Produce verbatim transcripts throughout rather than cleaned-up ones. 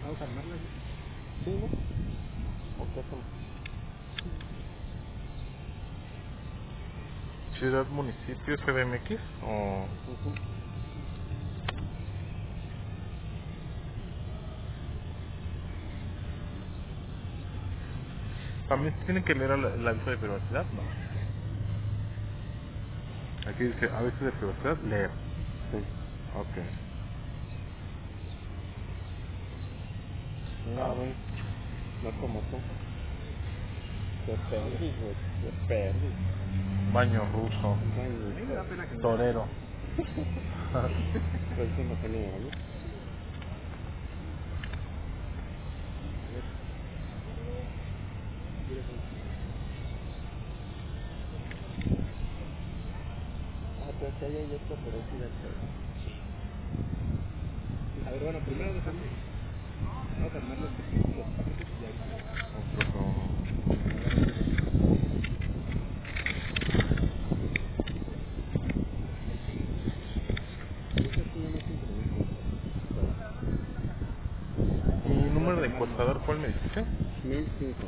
Vamos a armarla. Sí, ¿no? ¿O qué hacemos? Ciudad, municipio, C D M X o... Uh-huh. También tienen que leer el, el aviso de privacidad, no. Aquí dice aviso de privacidad, leer. Sí. Ok. Mira, Ah, güey, no como tú. Qué perdis, güey, qué perdis. baño ruso, Ay, mi hijo. torero. Pues eso no tenía, ¿no? Ah, pero si hay esto, pero sí de todo. A ver, bueno, primero déjame. Vamos a armar los, los paquetes y ya ahorita. Otro con- Eso sí no me sincronizo. ¿Y Vamos número a de armarlo. encuestador cuál me dijiste? mil cinco.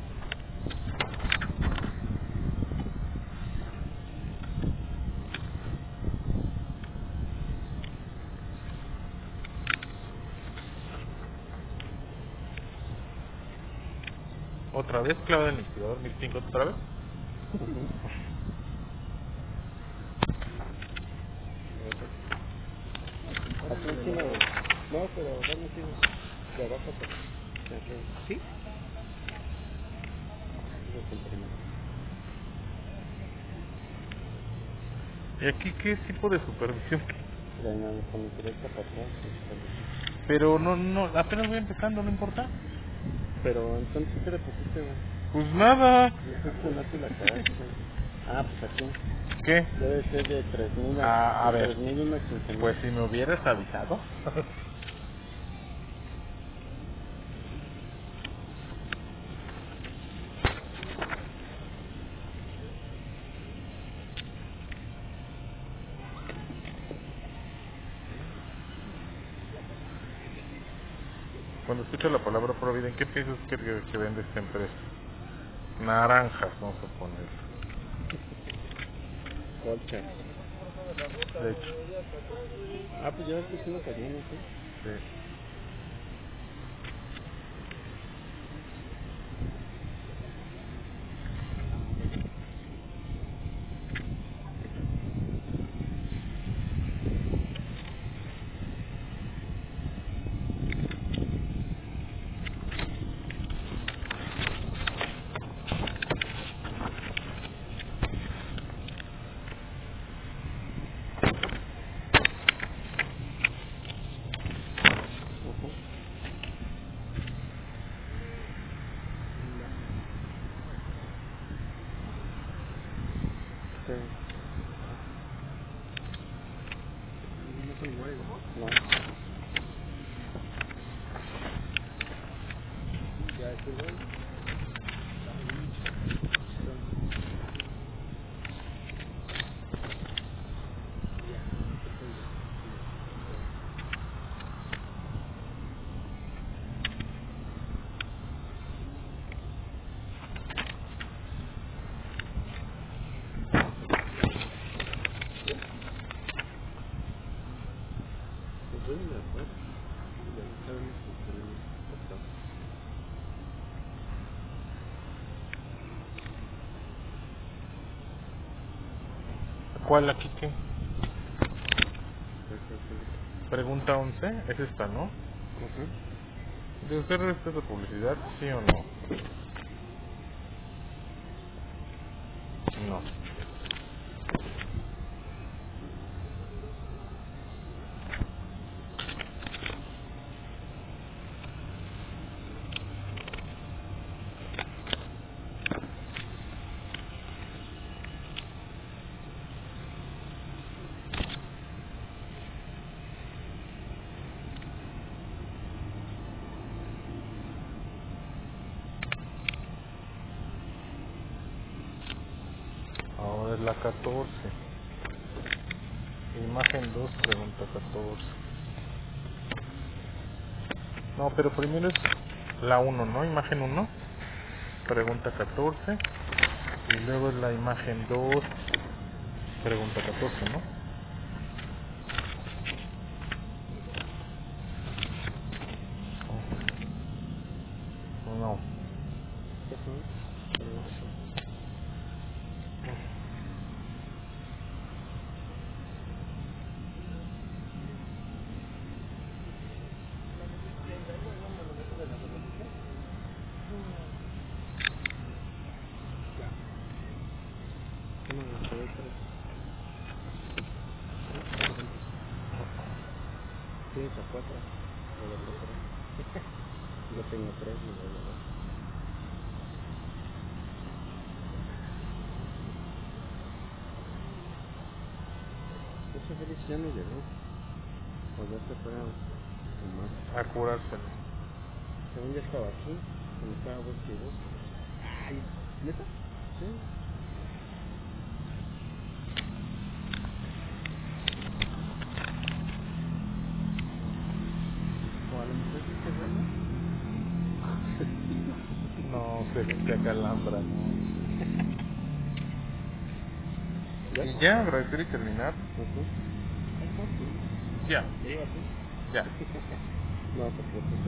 Otra vez, clave del liquidador, mil cinco otra vez. Uh-huh. Aquí encima, güey. No, pero dame sí, de abajo para de arriba. ¿Sí? Eso es el primero. ¿Y aquí qué tipo de supervisión? La nada, con el directa para atrás. Pero no, no, apenas voy empezando, ¿no importa? Pero entonces, ¿qué le pusiste, güey? Pues nada. Eso no te la cagaste. Ah, pues aquí. ¿Qué? Debe ser de tres mil a Ah, a ver, tres mil uno a quince mil. pues si me hubieras avisado. Cuando escucho la palabra Providen, ¿qué piensas que, que, que vende esta empresa? Naranjas, vamos a poner. Colcha. De hecho, Ah, pues ya ves que sí nos harían, ¿sí? sí. Ajá. Sí. No son iguales, ¿no? No. Ya, es igual. Pues yo ni me acuerdo. Ya no sabemos si tenemos cortado. ¿Cuál aquí qué? Pues así. Pregunta once, es esta, ¿no? Ajá. ¿De usted respeto publicidad, sí o no? No. Ahora es la catorce. Imagen dos, pregunta catorce. No, pero primero es la uno, ¿no? Imagen uno, pregunta catorce. Y luego es la imagen dos, pregunta catorce, ¿no? No. Ajá. Pregunta catorce. ¿Cómo me quedé tres? ¿Eh? ¿Cuántos? ¿Tienes a cuatro? ¿O de tres? Yo tengo tres, me voy a dar. Ese Félix ya no llegó. O ya se fue a Omar. A curárselo. Según ya estaba aquí, cuando estaba busque y busque. Ay, ¿neta? Sí. O a lo mejor sí se bueno. No, se, se acalambra, ¿no? ¿Ya? Y ya, agradecer y terminar. Ajá. Ajá, sí. Ya, ¿Ya iba así? ya. No, porque pues